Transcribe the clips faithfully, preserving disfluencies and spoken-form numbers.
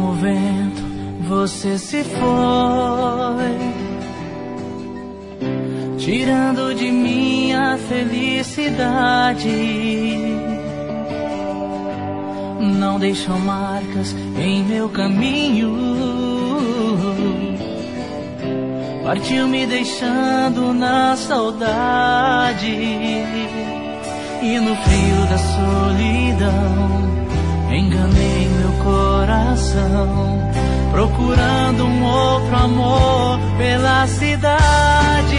como o vento, você se foi, tirando de mim a felicidade. Não deixou marcas em meu caminho, partiu me deixando na saudade. E no frio da solidão enganei meu coração, procurando um outro amor pela cidade.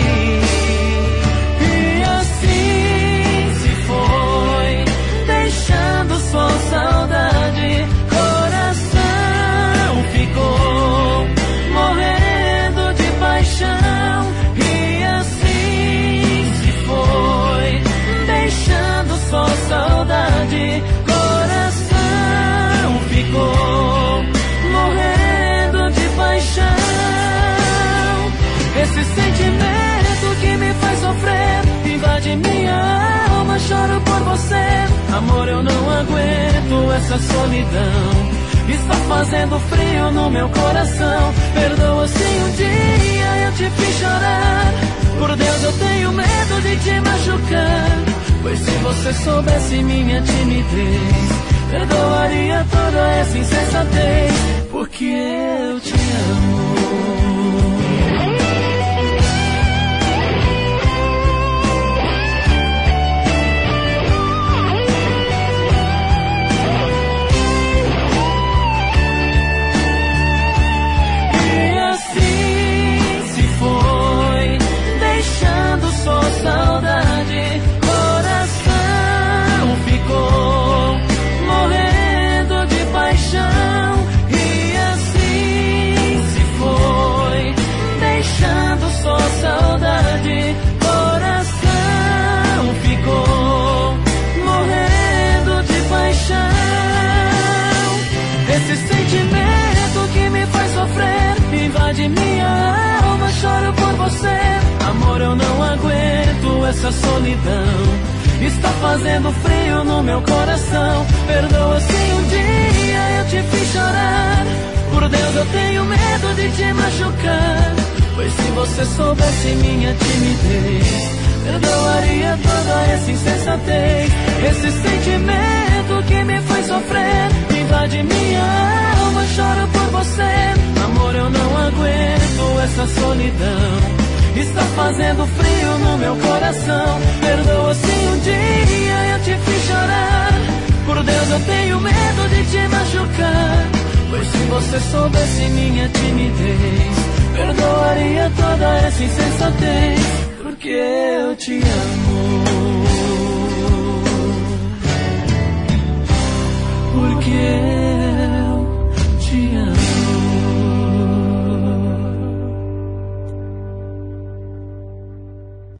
E assim se foi, deixando só saudade. Coração ficou morrendo de paixão. E assim se foi, deixando só saudade. Coração ficou morrendo de paixão. Esse sentimento que me faz sofrer invade minha alma, choro por você. Amor, eu não aguento essa solidão, está fazendo frio no meu coração. Perdoa se um dia eu te fiz chorar, por Deus eu tenho medo de te machucar. Pois se você soubesse minha timidez, perdoaria toda essa insensatez, porque eu te amo. E assim se foi, deixando só saudade. Coração ficou morrendo de paixão. E assim se foi, deixando só saudade. Coração ficou morrendo de paixão. Esse sentimento que me faz sofrer invade minha alma, choro por você. Amor, eu não aguento essa solidão, está fazendo frio no meu coração. Perdoa se um dia eu te fiz chorar, por Deus eu tenho medo de te machucar. Pois se você soubesse minha timidez, perdoaria toda essa insensatez. Esse sentimento que me faz sofrer invade minha alma, choro por você. Amor, eu não aguento essa solidão, está fazendo frio no meu coração. Perdoa se um dia eu te fiz chorar, por Deus eu tenho medo de te machucar. Pois se você soubesse minha timidez, perdoaria toda essa insensatez, porque eu te amo. Porque